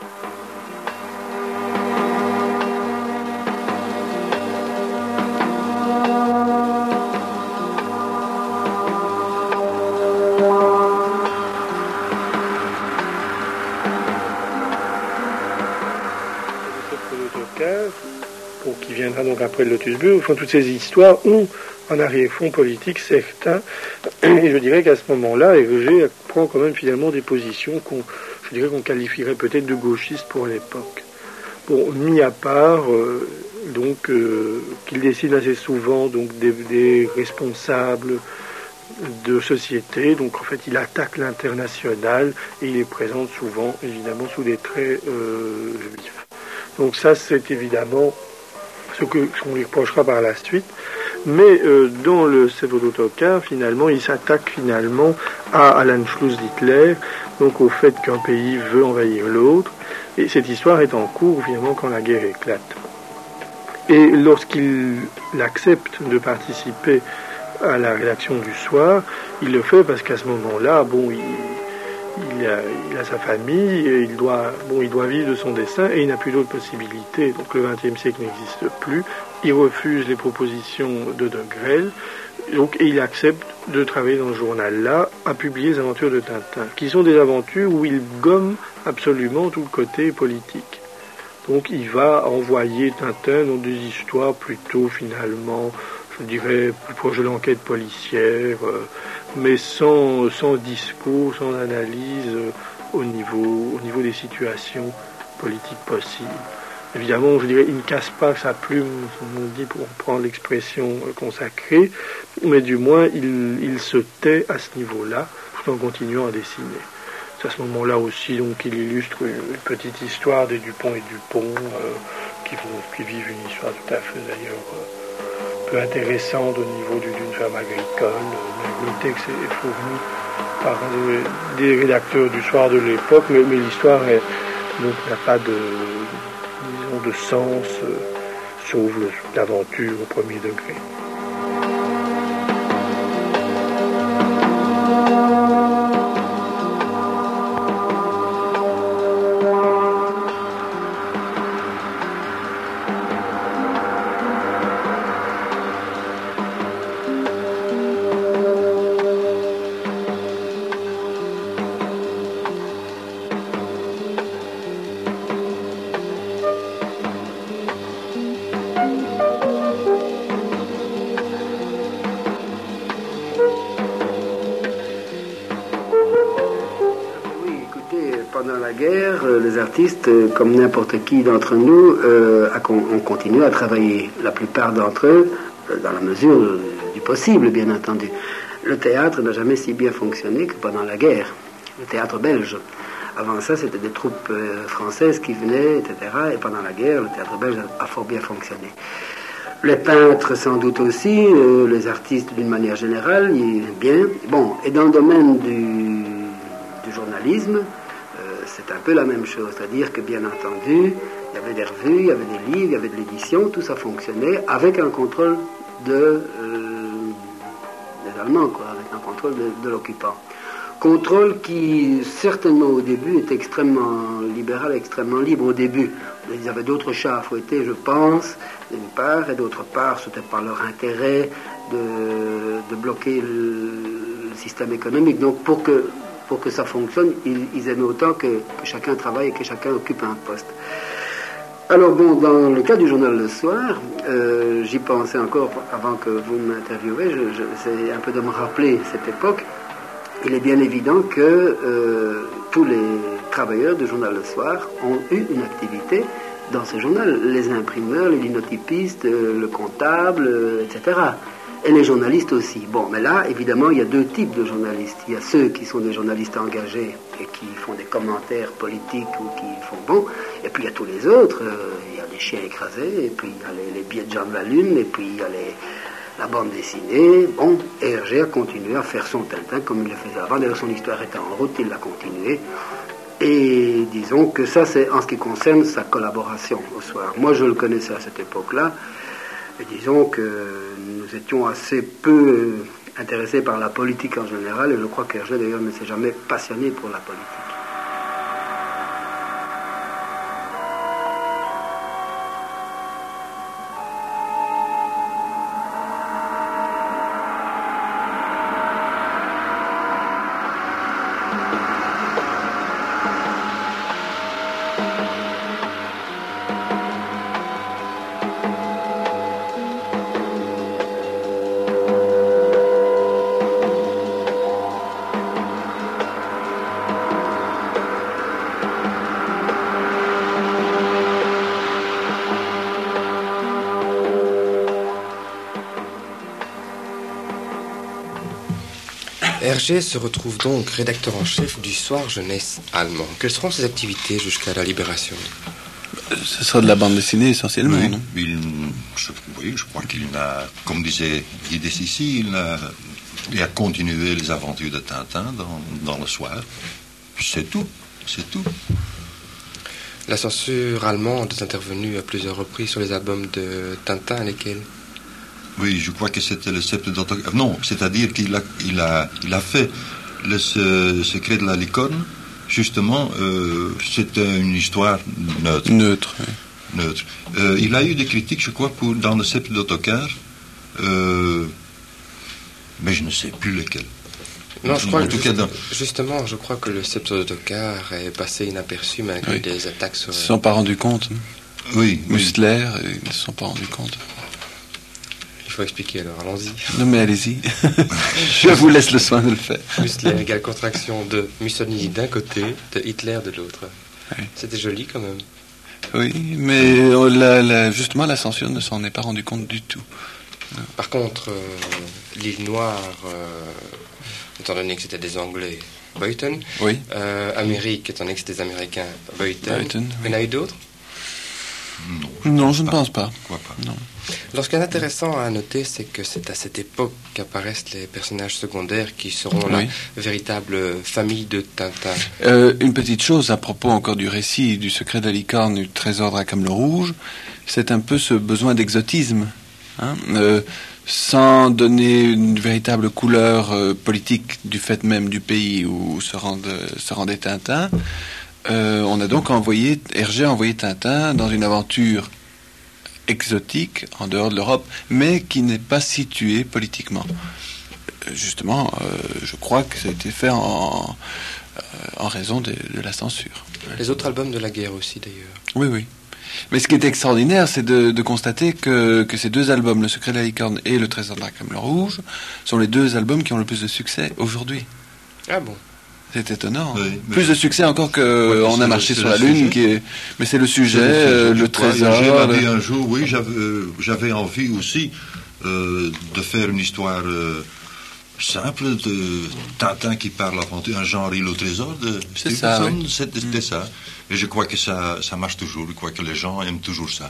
Qui viendra donc après le Lotus Bleu, au fond, toutes ces histoires ont un arrière-fond politique certain, et je dirais qu'à ce moment-là, Hergé prend quand même finalement des positions qu'on qualifierait peut-être de gauchistes pour l'époque. Bon, mis à part, qu'il décide assez souvent donc des responsables de société, donc en fait il attaque l'international et il les présente souvent évidemment sous des traits juifs. Donc ça c'est évidemment ce qu'on lui reprochera par la suite, mais dans le Pseudo-Autocar, finalement, il s'attaque finalement à l'Anschluss d'Hitler, donc au fait qu'un pays veut envahir l'autre, et cette histoire est en cours finalement quand la guerre éclate. Et lorsqu'il accepte de participer à la rédaction du Soir, il le fait parce qu'à ce moment-là, bon, il a sa famille, et il doit vivre de son dessin et il n'a plus d'autres possibilités. Donc le XXe siècle n'existe plus. Il refuse les propositions de Grelle, et il accepte de travailler dans ce journal-là, à publier les aventures de Tintin, qui sont des aventures où il gomme absolument tout le côté politique. Donc il va envoyer Tintin dans des histoires plutôt finalement, je dirais, plus proche de l'enquête policière, mais sans discours, sans analyse au niveau des situations politiques possibles. Évidemment, je dirais, il ne casse pas sa plume, comme on dit, pour prendre l'expression consacrée, mais du moins, il se tait à ce niveau-là, tout en continuant à dessiner. C'est à ce moment-là aussi donc, qu'il illustre une petite histoire des Dupont et Dupont, qui vivent une histoire tout à fait, d'ailleurs, peu intéressante au niveau d'une ferme agricole. Le texte est fourni par des rédacteurs du Soir de l'époque, mais l'histoire n'a pas de sens, sauf l'aventure au premier degré. Les artistes, comme n'importe qui d'entre nous, ont continué à travailler. La plupart d'entre eux, dans la mesure du possible, bien entendu. Le théâtre n'a jamais si bien fonctionné que pendant la guerre. Le théâtre belge. Avant ça, c'était des troupes françaises qui venaient, etc. Et pendant la guerre, le théâtre belge a fort bien fonctionné. Les peintres, sans doute aussi, les artistes d'une manière générale, bien. Bon, et dans le domaine du journalisme, c'est un peu la même chose, c'est-à-dire que bien entendu, il y avait des revues, il y avait des livres, il y avait de l'édition, tout ça fonctionnait avec un contrôle des Allemands, quoi, avec un contrôle de l'occupant. Contrôle qui, certainement au début, était extrêmement libéral, extrêmement libre au début. Ils avaient d'autres chats à fouetter, je pense, d'une part, et d'autre part, c'était par leur intérêt de bloquer le système économique. Donc pour que ça fonctionne, ils aimaient autant que chacun travaille et que chacun occupe un poste. Alors bon, dans le cas du journal Le Soir, j'y pensais encore avant que vous m'interviewez, j'essaie un peu de me rappeler cette époque. Il est bien évident que tous les travailleurs du journal Le Soir ont eu une activité dans ce journal. Les imprimeurs, les linotypistes, le comptable, etc. Et les journalistes aussi. Bon, mais là, évidemment, il y a deux types de journalistes. Il y a ceux qui sont des journalistes engagés et qui font des commentaires politiques ou qui font bon. Et puis il y a tous les autres. Il y a les chiens écrasés, et puis il y a les billets de Jean de la Lune, et puis il y a la bande dessinée. Bon, Hergé a continué à faire son Tintin comme il le faisait avant. D'ailleurs, son histoire était en route, il l'a continué. Et disons que ça, c'est en ce qui concerne sa collaboration au Soir. Moi, je le connaissais à cette époque-là. Et disons que nous étions assez peu intéressés par la politique en général, et je crois qu'Hergé d'ailleurs ne s'est jamais passionné pour la politique. Hergé se retrouve donc rédacteur en chef du Soir jeunesse allemand. Quelles seront ses activités jusqu'à la Libération? Ce sera de la bande dessinée essentiellement, oui, non? Je crois qu'il n'a, comme disait Guy Dessissi, il a continué les aventures de Tintin dans le Soir. C'est tout. La censure allemande est intervenue à plusieurs reprises sur les albums de Tintin, lesquels? Oui, je crois que c'était le Sceptre d'Autocar. Non, c'est-à-dire qu'il a fait le Secret de la licorne. Justement, c'était une histoire neutre. Neutre, oui. Neutre. Il a eu des critiques, je crois, dans le Sceptre d'Autocar, mais je ne sais plus lesquelles. Non, je crois en tout cas, justement, je crois que le Sceptre d'Autocar est passé inaperçu malgré des attaques sur... Ils ne se sont pas rendus compte. Oui. Muscler, ils ne se sont pas rendus compte. Il faut expliquer alors, allons-y. Non mais allez-y, je vous laisse le soin de le faire. Muscler égale contraction de Mussolini d'un côté, de Hitler de l'autre. Oui. C'était joli quand même. Oui, mais justement la censure ne s'en est pas rendu compte du tout. Par contre, l'île Noire, étant donné que c'était des Anglais, Beuthen. Oui. Amérique, étant donné que c'était des Américains, Beuthen. Beuthen, oui. Il y en a eu d'autres? Non, je ne pense pas. Pourquoi pas? Non. Alors, ce qui est intéressant à noter, c'est que c'est à cette époque qu'apparaissent les personnages secondaires qui seront la véritable famille de Tintin. Une petite chose à propos encore du récit du Secret de la licorne, du Trésor de Rackham le Rouge, c'est un peu ce besoin d'exotisme, hein, sans donner une véritable couleur politique du fait même du pays où se rendait Tintin. On a donc Hergé a envoyé Tintin dans une aventure exotique, en dehors de l'Europe, mais qui n'est pas située politiquement. Justement, je crois que ça a été fait en raison de la censure. Les autres albums de la guerre aussi, d'ailleurs. Oui, oui. Mais ce qui est extraordinaire, c'est de constater que ces deux albums, Le Secret de la licorne et Le Trésor de Rackham le Rouge, sont les deux albums qui ont le plus de succès aujourd'hui. Ah bon? C'est étonnant. Oui, plus de succès encore que On a marché sur la Lune, mais c'est le sujet, le trésor. J'ai dit un jour, oui, j'avais envie aussi de faire une histoire simple de Tintin qui parle aventure, un genre île au trésor de Stevenson. Oui. C'était ça. Et je crois que ça marche toujours. Je crois que les gens aiment toujours ça.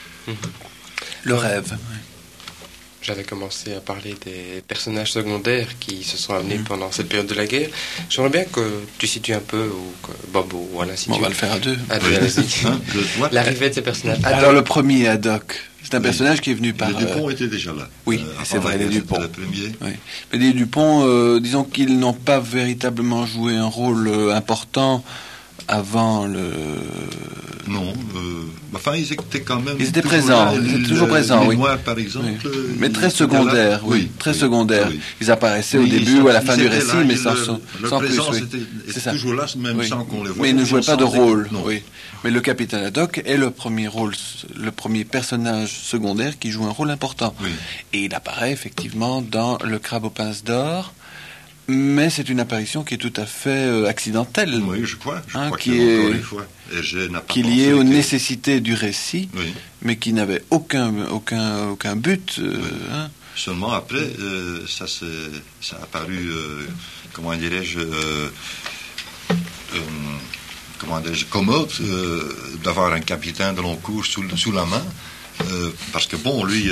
Le rêve. Oui. J'avais commencé à parler des personnages secondaires qui se sont amenés pendant cette période de la guerre. J'aimerais bien que tu situes un peu, ou que Bob ou Alain situe. On va le faire à deux. Allez-y. L'arrivée de ces personnages. Alors le premier, Haddock, c'est un personnage qui est venu par... Les Dupont étaient déjà là. Oui, c'est vrai, les Dupont. Le premier. Oui. Mais les Dupont, disons qu'ils n'ont pas véritablement joué un rôle important avant le... Non, enfin ils étaient quand même... Ils étaient présents, ils étaient toujours présents, oui. Noirs, par exemple... Oui. Mais très secondaires, très secondaires. Oui. Ils apparaissaient au début ou à la fin du récit, mais sans plus. C'est toujours là, même sans qu'on les voie. Mais ils ne jouaient pas de rôle, oui. Mais le capitaine Haddock est le premier personnage secondaire qui joue un rôle important. Oui. Et il apparaît effectivement dans Le Crabe aux pinces d'or, mais c'est une apparition qui est tout à fait accidentelle. Oui, je crois qui est liée aux nécessités du récit, mais qui n'avait aucun but. Seulement après, ça a apparu, comment dirais-je, commode d'avoir un capitaine de long cours sous la main. Parce que bon, lui,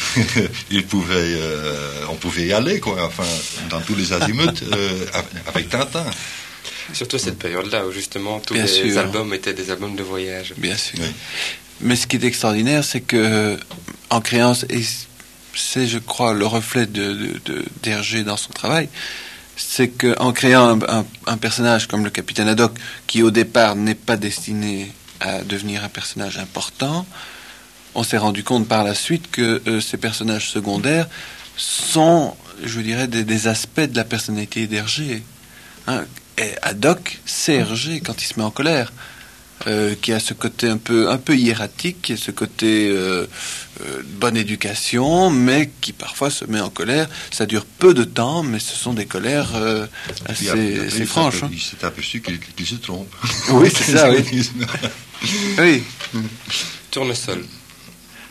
on pouvait y aller, quoi, enfin, dans tous les azimuts, avec Tintin. Surtout cette période-là, où justement tous les albums étaient des albums de voyage. Bien sûr. Oui. Mais ce qui est extraordinaire, c'est que, en créant, et c'est, je crois, le reflet d'Hergé dans son travail, c'est qu'en créant un personnage comme le capitaine Haddock, qui au départ n'est pas destiné à devenir un personnage important, on s'est rendu compte par la suite que ces personnages secondaires sont, je dirais, des aspects de la personnalité d'Hergé. Hein. Et Haddock, c'est Hergé quand il se met en colère, qui a ce côté un peu hiératique, qui a ce côté bonne éducation, mais qui parfois se met en colère. Ça dure peu de temps, mais ce sont des colères assez franches. Il s'est aperçu qu'il se trompe. Oui, c'est ça, oui. Oui. Tournesol.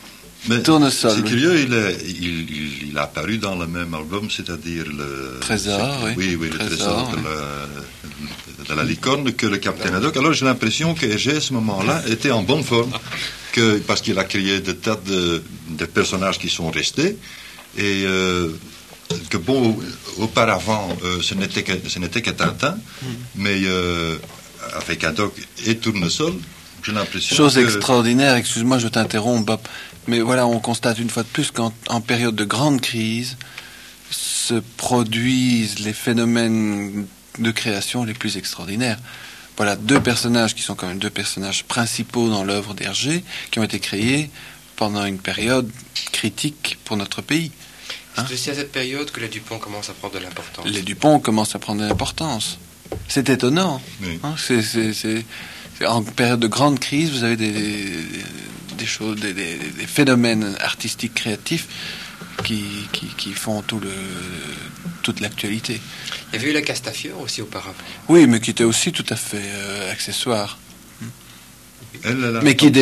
Mais Tournesol. c'est curieux, il a apparu dans le même album, c'est-à-dire le Trésor, le trésor de la licorne que le Capitaine Haddock. Alors j'ai l'impression que Hergé à ce moment-là était en bonne forme, parce qu'il a créé des tas de personnages qui sont restés et que bon, auparavant ce n'était que Tintin, mais avec Haddock et Tournesol, j'ai l'impression Chose extraordinaire, excuse-moi, je t'interromps, Bob. Mais voilà, on constate une fois de plus qu'en période de grande crise se produisent les phénomènes de création les plus extraordinaires. Voilà, deux personnages qui sont quand même deux personnages principaux dans l'œuvre d'Hergé, qui ont été créés pendant une période critique pour notre pays. C'est aussi à cette période que les Dupont commencent à prendre de l'importance. Les Dupont commencent à prendre de l'importance. C'est étonnant. Oui. C'est en période de grande crise, vous avez des choses, des phénomènes artistiques créatifs qui font toute l'actualité. Il y avait eu la Castafiore aussi auparavant. Oui, mais qui était aussi tout à fait accessoire. Elle, Mais qui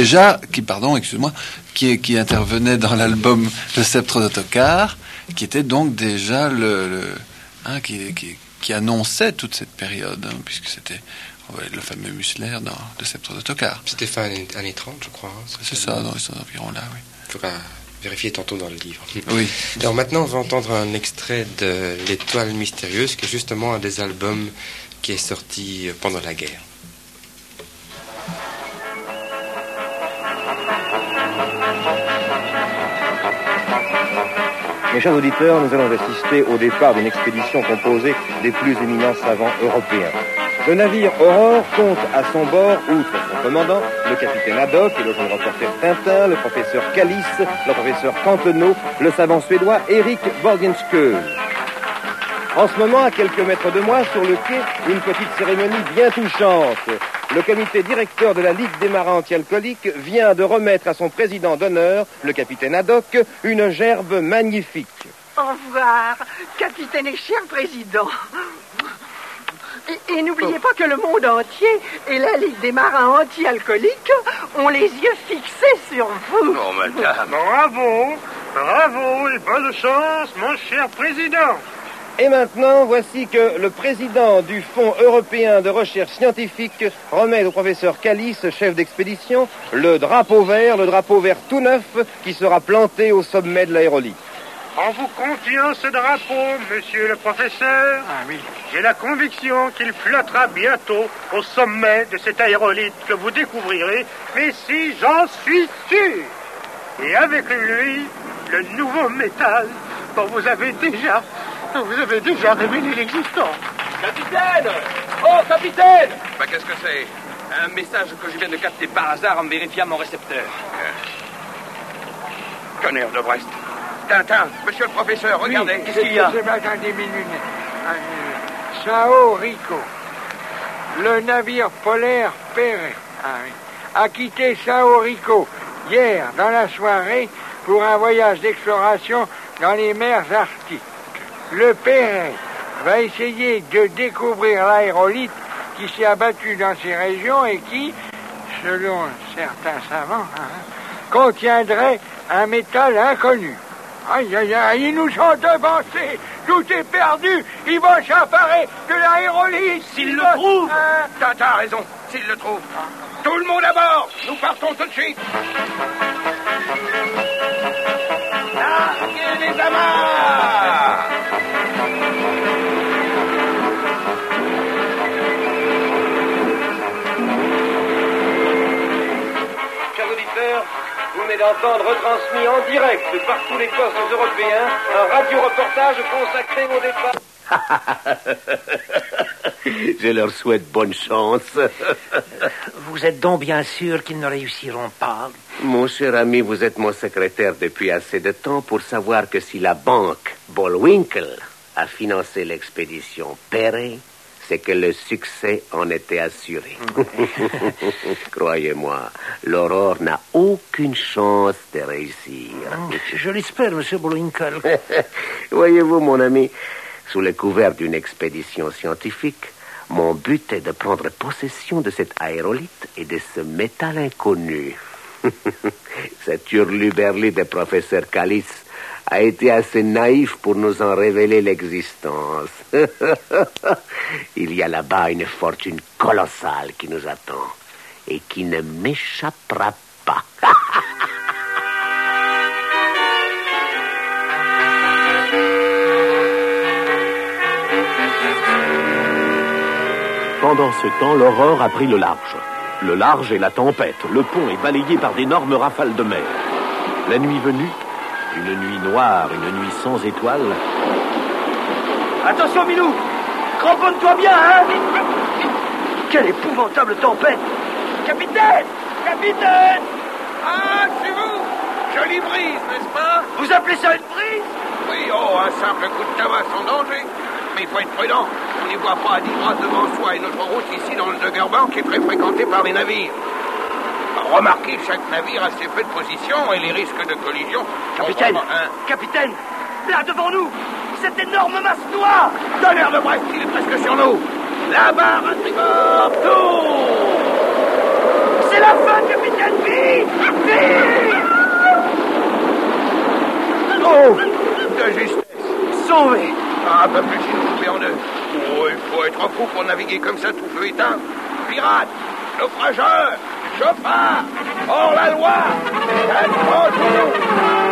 intervenait dans l'album Le Sceptre d'Ottokar, qui était donc déjà qui annonçait toute cette période, puisque c'était le fameux Mussler dans Le Sceptre d'Ottokar. C'était fin années 30, je crois. C'est ça, dans ces environs-là, oui. Il faudra vérifier tantôt dans le livre. Oui. Alors maintenant, on va entendre un extrait de L'Étoile mystérieuse, qui est justement un des albums qui est sorti pendant la guerre. Mes chers auditeurs, nous allons assister au départ d'une expédition composée des plus éminents savants européens. Le navire Aurore compte à son bord, outre son commandant, le capitaine Haddock et le jeune reporter Tintin, le professeur Calice, le professeur Canteneau, le savant suédois Erik Borgenskjöld. En ce moment, à quelques mètres de moi, sur le quai, une petite cérémonie bien touchante. Le comité directeur de la Ligue des marins anti-alcooliques vient de remettre à son président d'honneur, le capitaine Haddock, une gerbe magnifique. Au revoir, capitaine et cher président. Et n'oubliez pas que le monde entier et la Ligue des marins anti-alcooliques ont les yeux fixés sur vous. Oh, madame. Bravo et bonne chance, mon cher président. Et maintenant, voici que le président du Fonds européen de recherche scientifique remet au professeur Calice, chef d'expédition, le drapeau vert tout neuf, qui sera planté au sommet de l'aérolite. En vous confiant ce drapeau, monsieur le professeur, j'ai la conviction qu'il flottera bientôt au sommet de cet aérolite que vous découvrirez, mais si j'en suis sûr. Et avec lui, le nouveau métal dont vous avez déjà révélé l'existence. Capitaine! Oh, capitaine! Bah, qu'est-ce que c'est? Un message que je viens de capter par hasard en vérifiant mon récepteur. Tonnerre de Brest. Tintin, monsieur le professeur, regardez, qu'est-ce qu'il y a? Attendez une minute. Sao Rico, le navire polaire Perret, a quitté Sao Rico hier dans la soirée pour un voyage d'exploration dans les mers arctiques. Le Perret va essayer de découvrir l'aérolite qui s'est abattue dans ces régions et qui, selon certains savants, contiendrait un métal inconnu. Aïe, aïe, aïe, ils nous ont devancés. Tout est perdu. Ils vont s'emparer de l'aérolite. S'ils le trouvent, Tintin a raison. S'ils le trouvent. Tout le monde à bord. Nous partons tout de suite. Larguez les amarres. Chers auditeurs, vous venez d'entendre retransmis en direct par tous les postes européens un radio-reportage consacré au départ. Je leur souhaite bonne chance. Vous êtes donc bien sûr qu'ils ne réussiront pas? Mon cher ami, vous êtes mon secrétaire depuis assez de temps pour savoir que si la banque Bullwinkle a financé l'expédition Perret, c'est que le succès en était assuré. Croyez-moi, l'Aurore n'a aucune chance de réussir. Je l'espère, monsieur Bullwinkle. Voyez-vous, mon ami, sous le couvert d'une expédition scientifique, mon but est de prendre possession de cette aérolite et de ce métal inconnu. Cet hurluberlu de professeur Calice a été assez naïf pour nous en révéler l'existence. Il y a là-bas une fortune colossale qui nous attend et qui ne m'échappera pas. Pendant ce temps, l'aurore a pris le large. Le large est la tempête. Le pont est balayé par d'énormes rafales de mer. La nuit venue, une nuit noire, une nuit sans étoiles. Attention, Milou! Cramponne-toi bien, hein! Quelle épouvantable tempête! Capitaine! Capitaine! Ah, c'est vous! Jolie brise, n'est-ce pas? Vous appelez ça une brise? Oui, oh, un simple coup de tabac sans danger. Mais il faut être prudent. On n'y voit pas à 10 grades devant soi et notre route ici dans le Duggerbank est très fréquentée par les navires. Remarquez, chaque navire a ses feux de position et les risques de collision. Capitaine! Capitaine! Là devant nous! Cette énorme masse noire! Tonnerre de Brest, il est presque sur nous! La barre à tribord, tout! C'est la fin, capitaine! Vite! Vite! Oh! De justesse! Sauvé! Un peu plus si nous coupez en deux. Oh, il faut être fou pour naviguer comme ça, tout feu éteint. Pirates, naufrageurs, chauffards, hors la loi, attention!